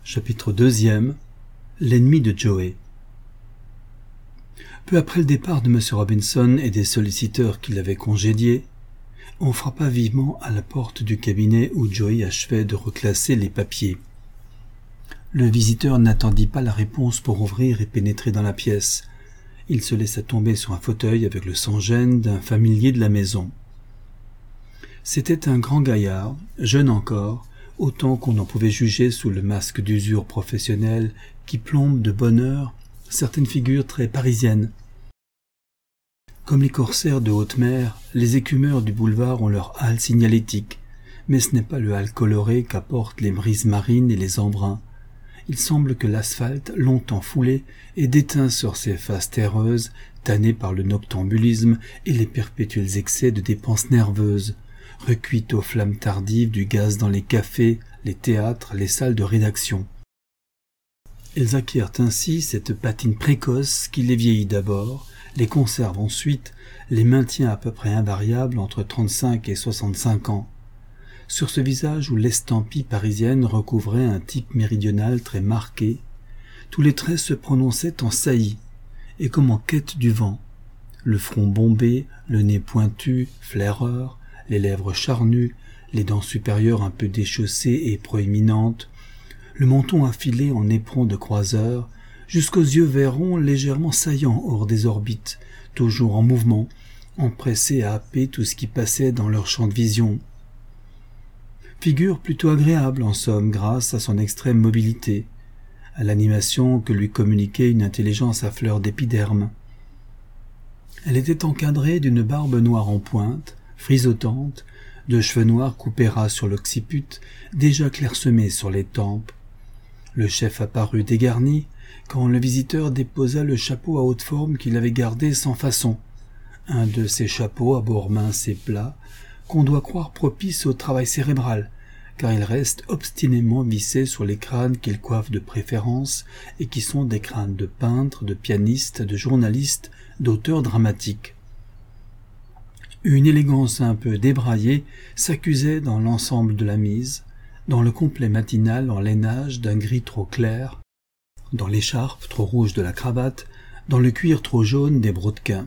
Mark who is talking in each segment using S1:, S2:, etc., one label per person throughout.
S1: Chapitre 2. L'ennemi de Joey. Peu après le départ de M. Robinson et des solliciteurs qui l'avaient congédié, on frappa vivement à la porte du cabinet où Joey achevait de reclasser les papiers. Le visiteur n'attendit pas la réponse pour ouvrir et pénétrer dans la pièce. Il se laissa tomber sur un fauteuil avec le sans-gêne d'un familier de la maison. C'était un grand gaillard, jeune encore, autant qu'on en pouvait juger sous le masque d'usure professionnelle qui plombe de bonne heure certaines figures très parisiennes. Comme les corsaires de haute mer, les écumeurs du boulevard ont leur hall signalétique, mais ce n'est pas le hall coloré qu'apportent les brises marines et les embruns. Il semble que l'asphalte, longtemps foulé, ait déteint sur ses faces terreuses, tannées par le noctambulisme et les perpétuels excès de dépenses nerveuses, recuites aux flammes tardives du gaz dans les cafés, les théâtres, les salles de rédaction. Elles acquièrent ainsi cette patine précoce qui les vieillit d'abord, les conserve ensuite, les maintient à peu près invariables entre 35 et 65 ans. Sur ce visage où l'estampille parisienne recouvrait un type méridional très marqué, tous les traits se prononçaient en saillie, et comme en quête du vent. Le front bombé, le nez pointu, flaireur, les lèvres charnues, les dents supérieures un peu déchaussées et proéminentes, le menton affilé en éperon de croiseur, jusqu'aux yeux verts ronds légèrement saillants hors des orbites, toujours en mouvement, empressés à happer tout ce qui passait dans leur champ de vision. Figure plutôt agréable en somme grâce à son extrême mobilité, à l'animation que lui communiquait une intelligence à fleur d'épiderme. Elle était encadrée d'une barbe noire en pointe, frisotante, de cheveux noirs coupés ras sur l'occiput, déjà clairsemés sur les tempes. Le chef apparut dégarni quand le visiteur déposa le chapeau à haute forme qu'il avait gardé sans façon, un de ces chapeaux à bord mince et plat qu'on doit croire propice au travail cérébral, car ils restent obstinément vissés sur les crânes qu'ils coiffent de préférence et qui sont des crânes de peintres, de pianistes, de journalistes, d'auteurs dramatiques. Une élégance un peu débraillée s'accusait dans l'ensemble de la mise, dans le complet matinal en lainage d'un gris trop clair, dans l'écharpe trop rouge de la cravate, dans le cuir trop jaune des brodequins.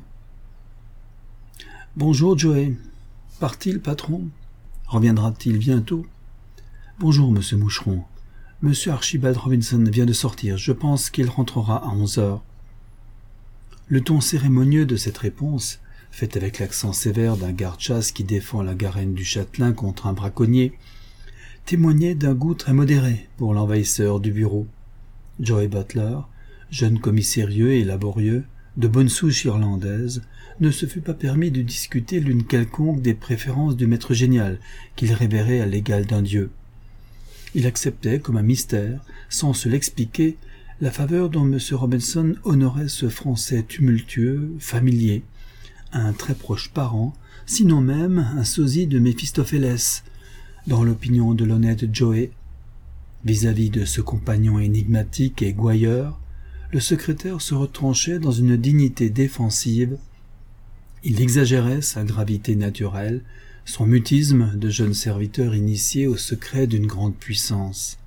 S1: « Bonjour, Joey. Part-il, patron? Reviendra-t-il bientôt? »« Bonjour, monsieur Moucheron. Monsieur Archibald Robinson vient de sortir. Je pense qu'il rentrera à 11 heures. » Le ton cérémonieux de cette réponse, faite avec l'accent sévère d'un garde-chasse qui défend la garenne du châtelain contre un braconnier, témoignait d'un goût très modéré pour l'envahisseur du bureau. Joey Butler, jeune commissairieux et laborieux, de bonne souche irlandaise, ne se fut pas permis de discuter l'une quelconque des préférences du maître génial qu'il révérait à l'égal d'un dieu. Il acceptait comme un mystère, sans se l'expliquer, la faveur dont M. Robinson honorait ce français tumultueux, familier, un très proche parent, sinon même un sosie de Méphistophélès, dans l'opinion de l'honnête Joey. Vis-à-vis de ce compagnon énigmatique et gouailleur, le secrétaire se retranchait dans une dignité défensive. Il exagérait sa gravité naturelle, son mutisme de jeune serviteur initié au secret d'une grande puissance.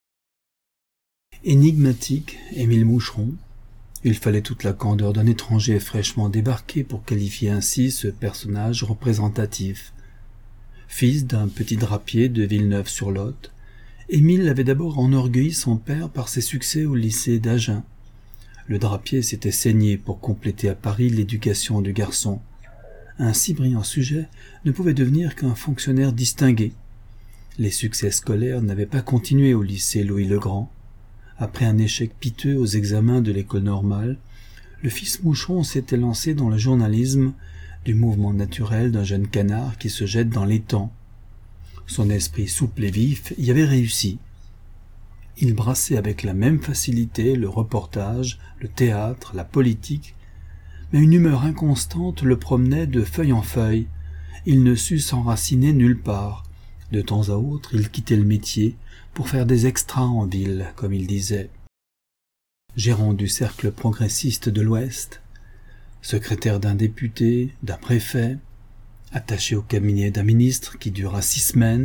S1: Énigmatique, Émile Moucheron, il fallait toute la candeur d'un étranger fraîchement débarqué pour qualifier ainsi ce personnage représentatif. Fils d'un petit drapier de Villeneuve-sur-Lot, Émile avait d'abord enorgueilli son père par ses succès au lycée d'Agen. Le drapier s'était saigné pour compléter à Paris l'éducation du garçon. Un si brillant sujet ne pouvait devenir qu'un fonctionnaire distingué. Les succès scolaires n'avaient pas continué au lycée Louis-le-Grand. Après un échec piteux aux examens de l'école normale, le fils Moucheron s'était lancé dans le journalisme, du mouvement naturel d'un jeune canard qui se jette dans l'étang. Son esprit souple et vif y avait réussi. Il brassait avec la même facilité le reportage, le théâtre, la politique, mais une humeur inconstante le promenait de feuille en feuille. Il ne sut s'enraciner nulle part. De temps à autre, il quittait le métier pour faire des extras en ville, comme il disait. Gérant du cercle progressiste de l'Ouest, secrétaire d'un député, d'un préfet, attaché au cabinet d'un ministre qui dura 6 semaines,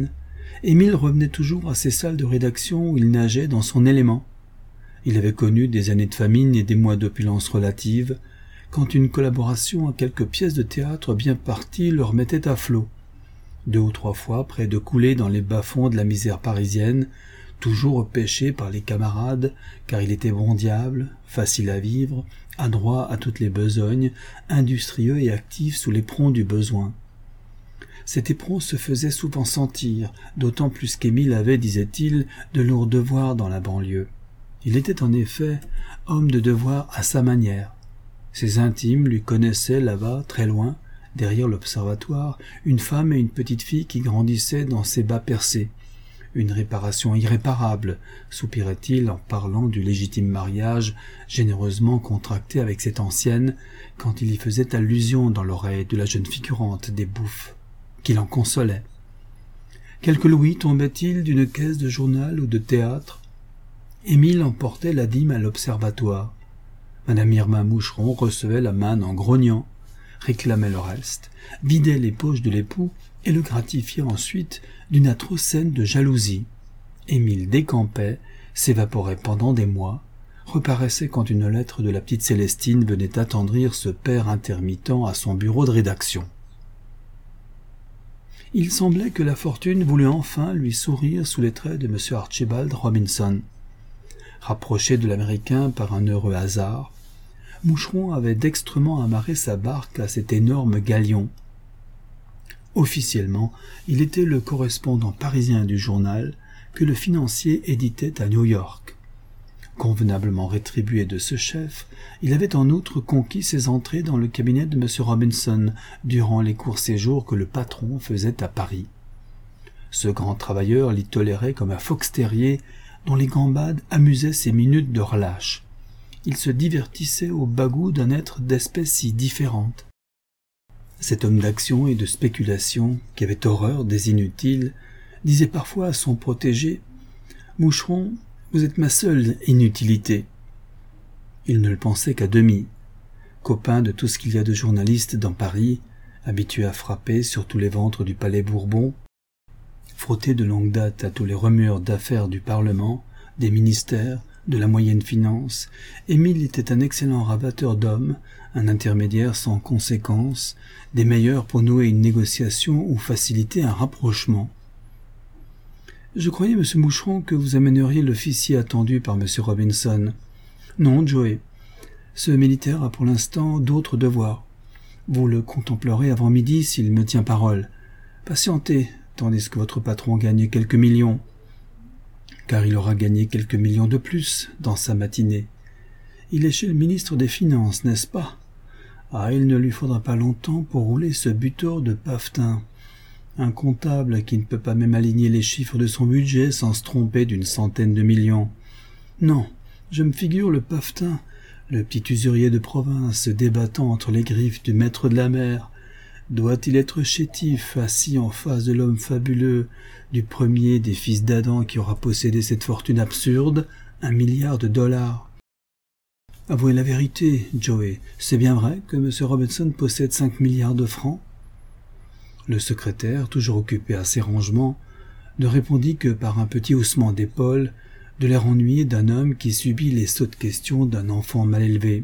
S1: Émile revenait toujours à ses salles de rédaction où il nageait dans son élément. Il avait connu des années de famine et des mois d'opulence relative, quand une collaboration à quelques pièces de théâtre bien parties le remettait à flot. 2 ou 3 fois, près de couler dans les bas-fonds de la misère parisienne, toujours repêché par les camarades, car il était bon diable, facile à vivre, adroit à toutes les besognes, industrieux et actif sous l'éperon du besoin. Cet éperon se faisait souvent sentir, d'autant plus qu'Émile avait, disait-il, de lourds devoirs dans la banlieue. Il était en effet homme de devoir à sa manière. Ses intimes lui connaissaient là-bas, très loin, derrière l'observatoire, une femme et une petite fille qui grandissaient dans ses bas percés. Une réparation irréparable, soupirait-il en parlant du légitime mariage généreusement contracté avec cette ancienne, quand il y faisait allusion dans l'oreille de la jeune figurante des bouffes, qui l'en consolait. Quelques louis tombaient-ils d'une caisse de journal ou de théâtre? Émile emportait la dîme à l'observatoire. Madame Irma Moucheron recevait la manne en grognant, réclamait le reste, vidait les poches de l'époux et le gratifiait ensuite d'une atroce scène de jalousie. Émile décampait, s'évaporait pendant des mois, reparaissait quand une lettre de la petite Célestine venait attendrir ce père intermittent à son bureau de rédaction. Il semblait que la fortune voulait enfin lui sourire sous les traits de M. Archibald Robinson. Rapproché de l'Américain par un heureux hasard, Moucheron avait dextrement amarré sa barque à cet énorme galion. Officiellement, il était le correspondant parisien du journal que le financier éditait à New York. Convenablement rétribué de ce chef, il avait en outre conquis ses entrées dans le cabinet de M. Robinson durant les courts séjours que le patron faisait à Paris. Ce grand travailleur l'y tolérait comme un fox terrier dont les gambades amusaient ses minutes de relâche. Il se divertissait au bagout d'un être d'espèce si différente. Cet homme d'action et de spéculation, qui avait horreur des inutiles, disait parfois à son protégé « Moucheron, vous êtes ma seule inutilité. » Il ne le pensait qu'à demi. Copain de tout ce qu'il y a de journalistes dans Paris, habitué à frapper sur tous les ventres du palais Bourbon, frotté de longue date à tous les remueurs d'affaires du Parlement, des ministères, de la moyenne finance, Émile était un excellent rabatteur d'hommes, un intermédiaire sans conséquence, des meilleurs pour nouer une négociation ou faciliter un rapprochement. « Je croyais, monsieur Moucheron, que vous amèneriez l'officier attendu par monsieur Robinson. »« Non, Joey. Ce militaire a pour l'instant d'autres devoirs. Vous le contemplerez avant midi s'il me tient parole. Patientez, tandis que votre patron gagne quelques millions. » Car il aura gagné quelques millions de plus dans sa matinée. Il est chez le ministre des Finances, n'est-ce pas? Ah, il ne lui faudra pas longtemps pour rouler ce butor de Pavetin. Un comptable qui ne peut pas même aligner les chiffres de son budget sans se tromper d'une centaine de millions. Non, je me figure le Pavetin, le petit usurier de province se débattant entre les griffes du maître de la mer. Doit-il être chétif, assis en face de l'homme fabuleux, du premier des fils d'Adam qui aura possédé cette fortune absurde, $1 milliard. Avouez la vérité, Joey, c'est bien vrai que M. Robinson possède 5 milliards de francs? Le secrétaire, toujours occupé à ses rangements, ne répondit que par un petit haussement d'épaule, de l'air ennuyé d'un homme qui subit les sottes questions d'un enfant mal élevé.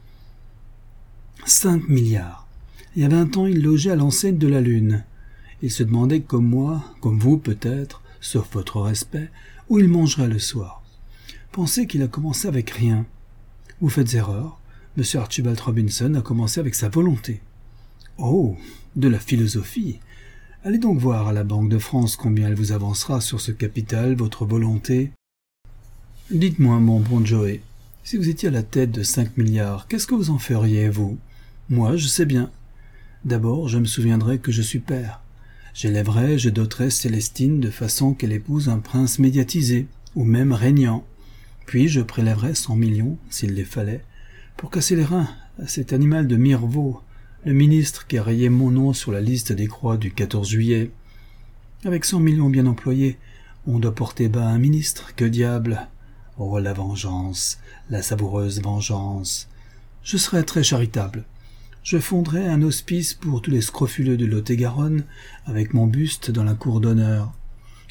S1: 5 milliards. Il y a 20 ans, il logeait à l'enseigne de la Lune. Il se demandait comme moi, comme vous peut-être, sauf votre respect, où il mangerait le soir. Pensez qu'il a commencé avec rien. Vous faites erreur. M. Archibald Robinson a commencé avec sa volonté. Oh, de la philosophie. Allez donc voir à la Banque de France combien elle vous avancera sur ce capital, votre volonté. Dites-moi, mon bon Joey, si vous étiez à la tête de 5 milliards, qu'est-ce que vous en feriez, vous? Moi, je sais bien. D'abord, je me souviendrai que je suis père. J'élèverai, je doterai Célestine de façon qu'elle épouse un prince médiatisé, ou même régnant. Puis je prélèverai 100 millions, s'il les fallait, pour casser les reins à cet animal de Mirbeau, le ministre qui a rayé mon nom sur la liste des croix du 14 juillet. Avec 100 millions bien employés, on doit porter bas un ministre, que diable! Oh, la vengeance, la savoureuse vengeance! Je serai très charitable. Je fonderai un hospice pour tous les scrofuleux de Lot-et-Garonne, avec mon buste dans la cour d'honneur.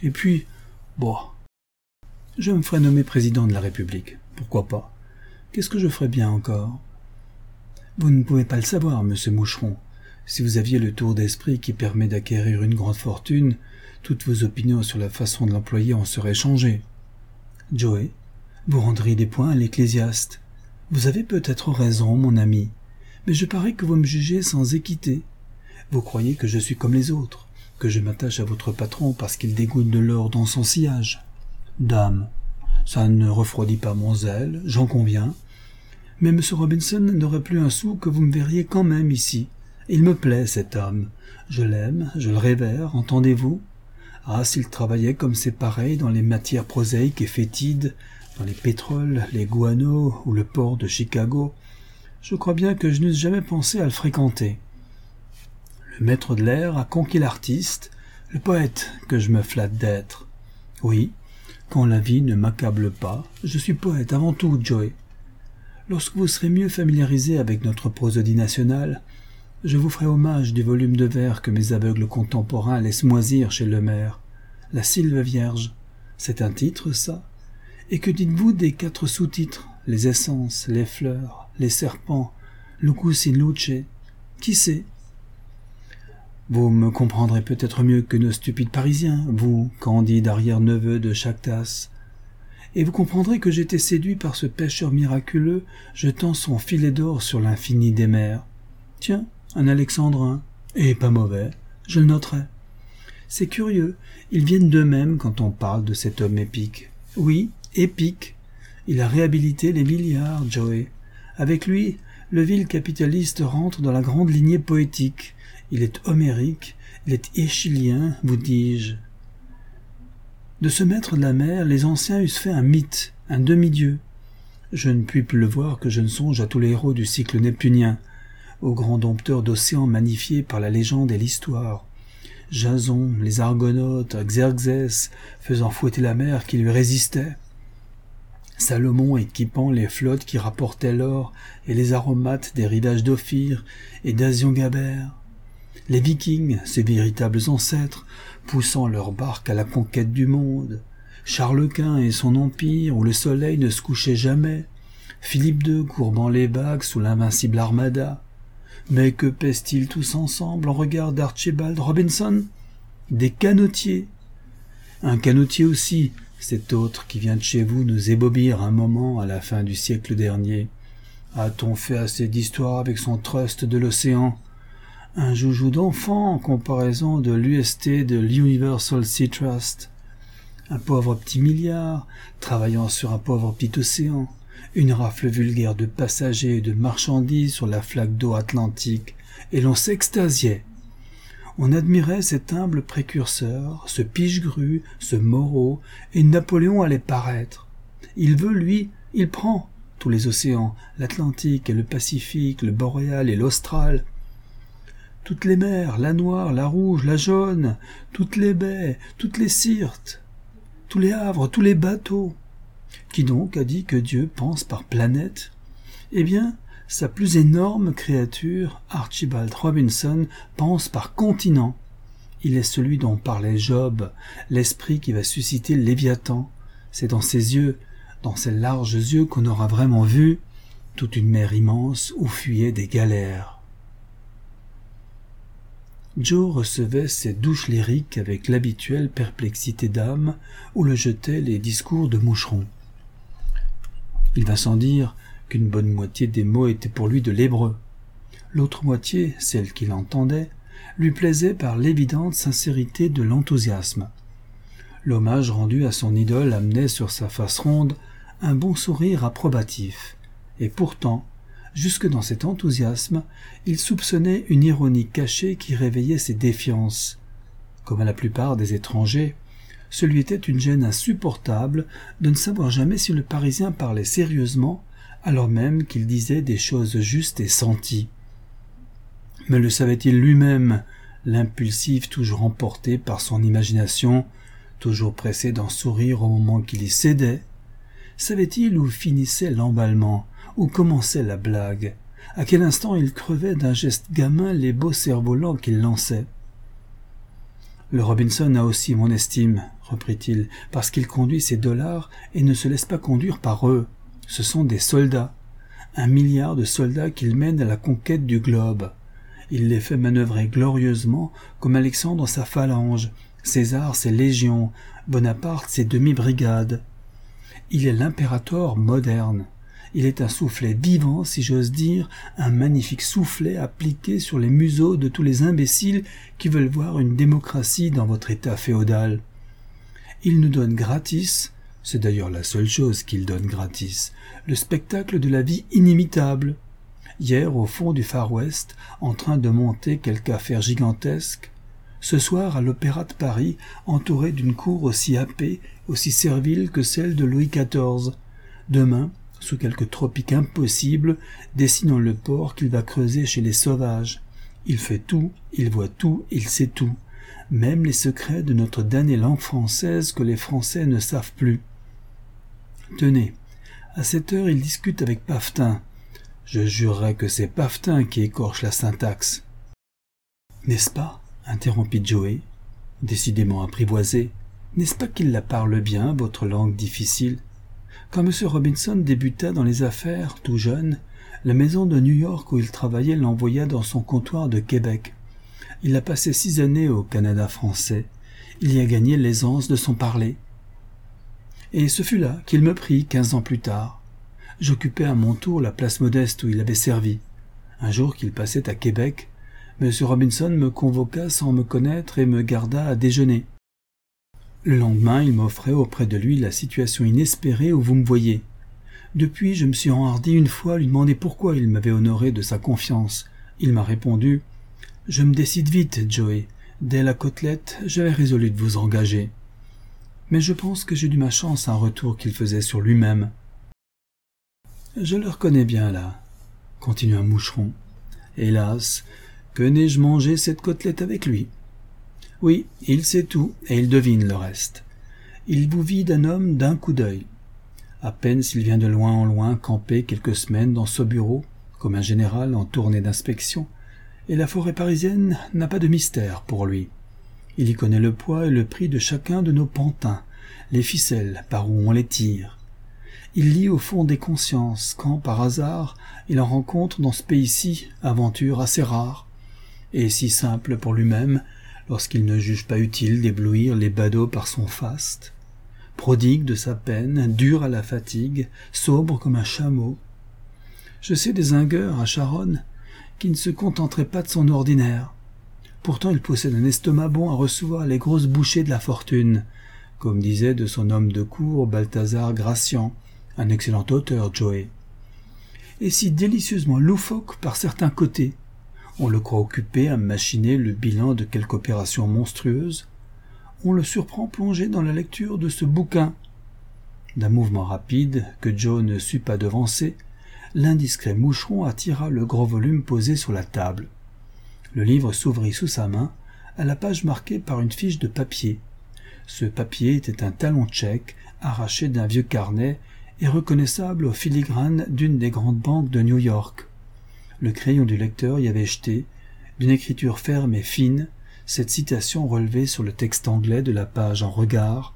S1: Et puis, bon, je me ferais nommer président de la République. Pourquoi pas? Qu'est-ce que je ferais bien encore? Vous ne pouvez pas le savoir, monsieur Moucheron. Si vous aviez le tour d'esprit qui permet d'acquérir une grande fortune, toutes vos opinions sur la façon de l'employer en seraient changées. Joey, vous rendriez des points à l'ecclésiaste. Vous avez peut-être raison, mon ami, mais je parie que vous me jugez sans équité. Vous croyez que je suis comme les autres, que je m'attache à votre patron parce qu'il dégouine de l'or dans son sillage. Dame, ça ne refroidit pas mon zèle, j'en conviens. Mais M. Robinson n'aurait plus un sou que vous me verriez quand même ici. Il me plaît, cet homme. Je l'aime, je le révère, entendez-vous? Ah, s'il travaillait comme c'est pareil dans les matières prosaïques et fétides, dans les pétroles, les guanos ou le port de Chicago, je crois bien que je n'eusse jamais pensé à le fréquenter. Le maître de l'air a conquis l'artiste, le poète que je me flatte d'être. Oui, quand la vie ne m'accable pas, je suis poète avant tout, Joey. Lorsque vous serez mieux familiarisé avec notre prosodie nationale, je vous ferai hommage du volume de vers que mes aveugles contemporains laissent moisir chez Lemaire. La Sylve Vierge, c'est un titre, ça? Et que dites-vous des 4 sous-titres, les essences, les fleurs, les serpents, Lucus in Luce? Qui sait? Vous me comprendrez peut-être mieux que nos stupides Parisiens, vous, candide arrière-neveu de Chactas. Et vous comprendrez que j'étais séduit par ce pêcheur miraculeux jetant son filet d'or sur l'infini des mers. Tiens, un alexandrin, et pas mauvais, je le noterai. C'est curieux, ils viennent d'eux-mêmes quand on parle de cet homme épique. Oui, épique. Il a réhabilité les milliards, Joey. Avec lui, le vil capitaliste rentre dans la grande lignée poétique. Il est homérique, il est échylien, vous dis-je. De ce maître de la mer, les anciens eussent fait un mythe, un demi-dieu. Je ne puis plus le voir que je ne songe à tous les héros du cycle neptunien, aux grands dompteurs d'océans magnifiés par la légende et l'histoire. Jason, les Argonautes, Xerxès, faisant fouetter la mer qui lui résistait. Salomon équipant les flottes qui rapportaient l'or et les aromates des rivages d'Ophir et d'Azion-Gaber. Les Vikings, ses véritables ancêtres, poussant leurs barques à la conquête du monde. Charles Quint et son empire où le soleil ne se couchait jamais. Philippe II courbant les bagues sous l'invincible armada. Mais que pèsent-ils tous ensemble en regard d'Archibald Robinson? Des canotiers. Un canotier aussi, cet autre qui vient de chez vous nous ébobir un moment à la fin du siècle dernier. A-t-on fait assez d'histoire avec son trust de l'océan? Un joujou d'enfant en comparaison de l'UST de l'Universal Sea Trust. Un pauvre petit milliard, travaillant sur un pauvre petit océan. Une rafle vulgaire de passagers et de marchandises sur la flaque d'eau atlantique, et l'on s'extasiait. On admirait cet humble précurseur, ce Pichegru, ce Moreau, et Napoléon allait paraître. Il veut, lui, il prend tous les océans, l'Atlantique et le Pacifique, le Boréal et l'Austral. Toutes les mers, la noire, la rouge, la jaune, toutes les baies, toutes les syrtes, tous les havres, tous les bateaux. Qui donc a dit que Dieu pense par planète? Eh bien, sa plus énorme créature, Archibald Robinson, pense par continent. Il est celui dont parlait Job, l'esprit qui va susciter Léviathan. C'est dans ses yeux, dans ses larges yeux qu'on aura vraiment vu toute une mer immense où fuyaient des galères. Joe recevait ces douches lyriques avec l'habituelle perplexité d'âme où le jetaient les discours de Moucheron. Il va sans dire qu'une bonne moitié des mots étaient pour lui de l'hébreu. L'autre moitié, celle qu'il entendait, lui plaisait par l'évidente sincérité de l'enthousiasme. L'hommage rendu à son idole amenait sur sa face ronde un bon sourire approbatif, et pourtant, jusque dans cet enthousiasme, il soupçonnait une ironie cachée qui réveillait ses défiances. Comme à la plupart des étrangers, ce lui était une gêne insupportable de ne savoir jamais si le Parisien parlait sérieusement, alors même qu'il disait des choses justes et senties. Mais le savait-il lui-même, l'impulsif toujours emporté par son imagination, toujours pressé d'en sourire au moment qu'il y cédait? Savait-il où finissait l'emballement, où commençait la blague, à quel instant il crevait d'un geste gamin les beaux cerfs-volants qu'il lançait? Le Robinson a aussi mon estime, reprit-il, parce qu'il conduit ses dollars et ne se laisse pas conduire par eux. Ce sont des soldats. 1 milliard de soldats qu'il mène à la conquête du globe. Il les fait manœuvrer glorieusement comme Alexandre sa phalange, César ses légions, Bonaparte ses demi-brigades. Il est l'impérator moderne. Il est un soufflet vivant, si j'ose dire, un magnifique soufflet appliqué sur les museaux de tous les imbéciles qui veulent voir une démocratie dans votre état féodal. Il nous donne gratis, c'est d'ailleurs la seule chose qu'il donne gratis, le spectacle de la vie inimitable. Hier, au fond du Far West, en train de monter quelque affaire gigantesque. Ce soir, à l'Opéra de Paris, entouré d'une cour aussi happée, aussi servile que celle de Louis XIV. Demain, sous quelque tropique impossible, dessinant le port qu'il va creuser chez les sauvages. Il fait tout, il voit tout, il sait tout. Même les secrets de notre damnée langue française que les Français ne savent plus. Tenez, à cette heure il discute avec Pafetin. Je jurerais que c'est Pafetin qui écorche la syntaxe. N'est-ce pas? Interrompit Joe, décidément apprivoisé. N'est-ce pas qu'il la parle bien, votre langue difficile? Quand M. Robinson débuta dans les affaires, tout jeune, la maison de New York où il travaillait l'envoya dans son comptoir de Québec. Il a passé 6 années au Canada français. Il y a gagné l'aisance de son parler. Et ce fut là qu'il me prit 15 ans plus tard. J'occupais à mon tour la place modeste où il avait servi. Un jour qu'il passait à Québec, M. Robinson me convoqua sans me connaître et me garda à déjeuner. Le lendemain, il m'offrait auprès de lui la situation inespérée où vous me voyez. Depuis, je me suis enhardi une fois à lui demander pourquoi il m'avait honoré de sa confiance. Il m'a répondu « Je me décide vite, Joey. Dès la côtelette, j'avais résolu de vous engager. » Mais je pense que j'ai dû ma chance à un retour qu'il faisait sur lui-même. « Je le reconnais bien là, » continua Moucheron. « Hélas, que n'ai-je mangé cette côtelette avec lui ? Oui, il sait tout, et il devine le reste. Il vous vit d'un homme d'un coup d'œil. À peine s'il vient de loin en loin camper quelques semaines dans ce bureau, comme un général en tournée d'inspection, et la forêt parisienne n'a pas de mystère pour lui. Il y connaît le poids et le prix de chacun de nos pantins, les ficelles par où on les tire. Il lit au fond des consciences quand, par hasard, il en rencontre dans ce pays-ci, aventure assez rare, et si simple pour lui-même, lorsqu'il ne juge pas utile d'éblouir les badauds par son faste, prodigue de sa peine, dur à la fatigue, sobre comme un chameau. Je sais des zingueurs à Charonne qui ne se contenteraient pas de son ordinaire. Pourtant il possède un estomac bon à recevoir les grosses bouchées de la fortune, comme disait de son homme de cour Balthazar Gracian, un excellent auteur, Joe. Et si délicieusement loufoque par certains côtés, on le croit occupé à machiner le bilan de quelque opération monstrueuse, on le surprend plongé dans la lecture de ce bouquin. D'un mouvement rapide, que Joe ne sut pas devancer, l'indiscret Moucheron attira le gros volume posé sur la table. Le livre s'ouvrit sous sa main, à la page marquée par une fiche de papier. Ce papier était un talon tchèque, arraché d'un vieux carnet et reconnaissable au filigrane d'une des grandes banques de New York. Le crayon du lecteur y avait jeté, d'une écriture ferme et fine, cette citation relevée sur le texte anglais de la page en regard.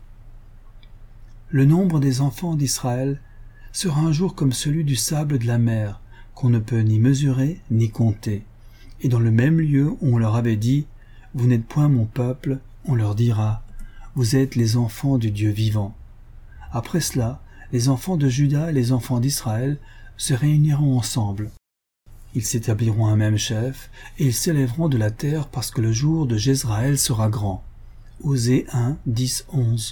S1: « Le nombre des enfants d'Israël sera un jour comme celui du sable de la mer, qu'on ne peut ni mesurer ni compter. Et dans le même lieu où on leur avait dit « Vous n'êtes point mon peuple », on leur dira « Vous êtes les enfants du Dieu vivant ». Après cela, les enfants de Juda et les enfants d'Israël se réuniront ensemble. Ils s'établiront un même chef, et ils s'élèveront de la terre parce que le jour de Jezraël sera grand. Osée 1, 10, 11.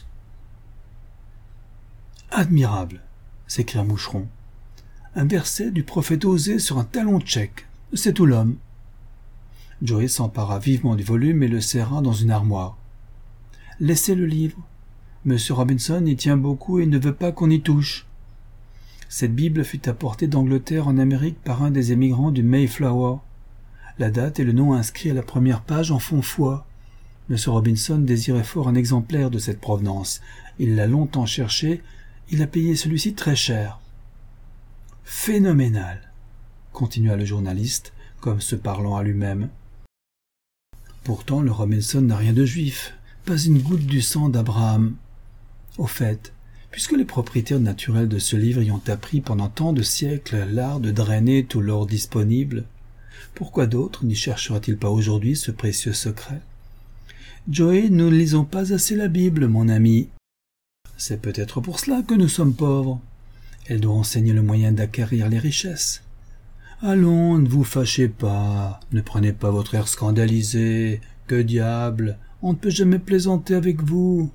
S1: Admirable, s'écria Moucheron. Un verset du prophète Osée sur un talon tchèque, c'est tout l'homme. Joe s'empara vivement du volume et le serra dans une armoire. Laissez le livre. Monsieur Robinson y tient beaucoup et ne veut pas qu'on y touche. Cette Bible fut apportée d'Angleterre en Amérique par un des émigrants du Mayflower. La date et le nom inscrits à la première page en font foi. M. Robinson désirait fort un exemplaire de cette provenance. Il l'a longtemps cherché. Il a payé celui-ci très cher. Phénoménal, continua le journaliste, comme se parlant à lui-même. Pourtant, le Robinson n'a rien de juif, pas une goutte du sang d'Abraham. Au fait, puisque les propriétaires naturels de ce livre y ont appris pendant tant de siècles l'art de drainer tout l'or disponible, pourquoi d'autres n'y chercheraient-ils pas aujourd'hui ce précieux secret? Joey, nous ne lisons pas assez la Bible, mon ami. C'est peut-être pour cela que nous sommes pauvres. Elle doit enseigner le moyen d'acquérir les richesses. Allons, ne vous fâchez pas, ne prenez pas votre air scandalisé. Que diable, on ne peut jamais plaisanter avec vous.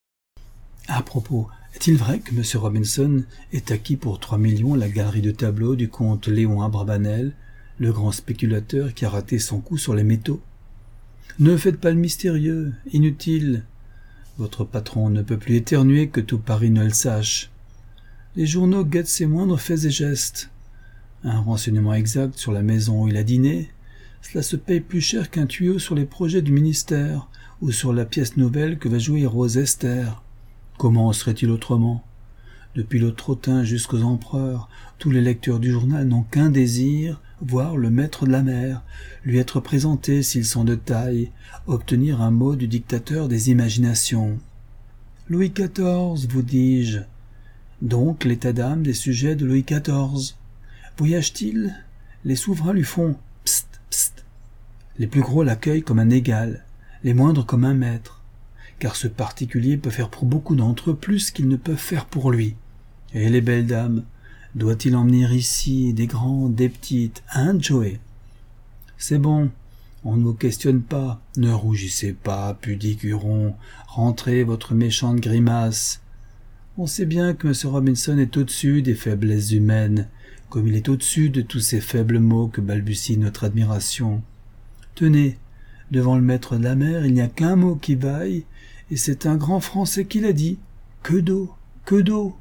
S1: À propos, est-il vrai que M. Robinson ait acquis pour 3 millions la galerie de tableaux du comte Léon Abravanel, le grand spéculateur qui a raté son coup sur les métaux? Ne faites pas le mystérieux, inutile. Votre patron ne peut plus éternuer que tout Paris ne le sache. Les journaux guettent ses moindres faits et gestes. Un renseignement exact sur la maison où il a dîné, cela se paye plus cher qu'un tuyau sur les projets du ministère ou sur la pièce nouvelle que va jouer Rose Esther. Comment serait-il autrement? Depuis le trottin jusqu'aux empereurs, tous les lecteurs du journal n'ont qu'un désir, voir le maître de la mer, lui être présenté s'ils sont de taille, obtenir un mot du dictateur des imaginations. Louis XIV, vous dis-je. Donc l'état d'âme des sujets de Louis XIV. Voyage-t-il? Les souverains lui font « psst, psst ». Les plus gros l'accueillent comme un égal, les moindres comme un maître, car ce particulier peut faire pour beaucoup d'entre eux plus qu'ils ne peuvent faire pour lui. Et les belles dames, doit-il emmener ici des grandes, des petites, hein, Joey? C'est bon, on ne vous questionne pas, ne rougissez pas, pudique Huron, rentrez votre méchante grimace. On sait bien que M. Robinson est au-dessus des faiblesses humaines, comme il est au-dessus de tous ces faibles mots que balbutie notre admiration. Tenez, devant le maître de la mer, il n'y a qu'un mot qui vaille, et c'est un grand Français qui l'a dit. Que d'eau, que d'eau.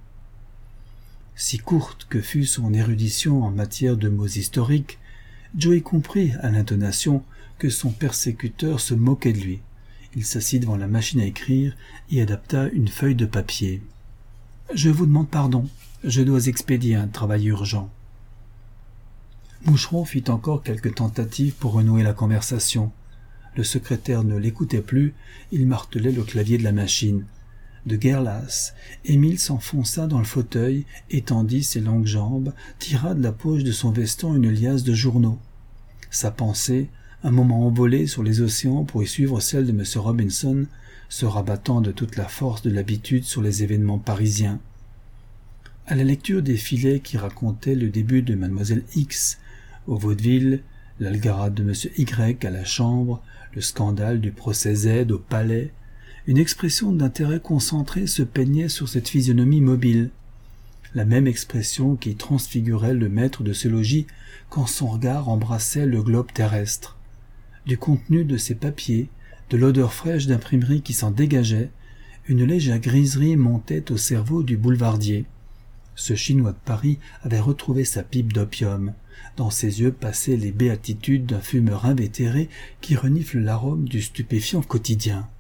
S1: Si courte que fût son érudition en matière de mots historiques, Joey comprit à l'intonation que son persécuteur se moquait de lui. Il s'assit devant la machine à écrire et adapta une feuille de papier. « Je vous demande pardon, je dois expédier un travail urgent. » Moucheron fit encore quelques tentatives pour renouer la conversation. Le secrétaire ne l'écoutait plus, il martelait le clavier de la machine. De guerre lasse, Émile s'enfonça dans le fauteuil, étendit ses longues jambes, tira de la poche de son veston une liasse de journaux. Sa pensée, un moment envolée sur les océans pour y suivre celle de M. Robinson, se rabattant de toute la force de l'habitude sur les événements parisiens. À la lecture des filets qui racontaient le début de Mademoiselle X au vaudeville, l'algarade de M. Y à la Chambre, le scandale du procès Z au Palais, une expression d'intérêt concentré se peignait sur cette physionomie mobile, la même expression qui transfigurait le maître de ce logis quand son regard embrassait le globe terrestre. Du contenu de ces papiers, de l'odeur fraîche d'imprimerie qui s'en dégageait, une légère griserie montait au cerveau du boulevardier. Ce Chinois de Paris avait retrouvé sa pipe d'opium. Dans ses yeux passaient les béatitudes d'un fumeur invétéré qui renifle l'arôme du stupéfiant quotidien.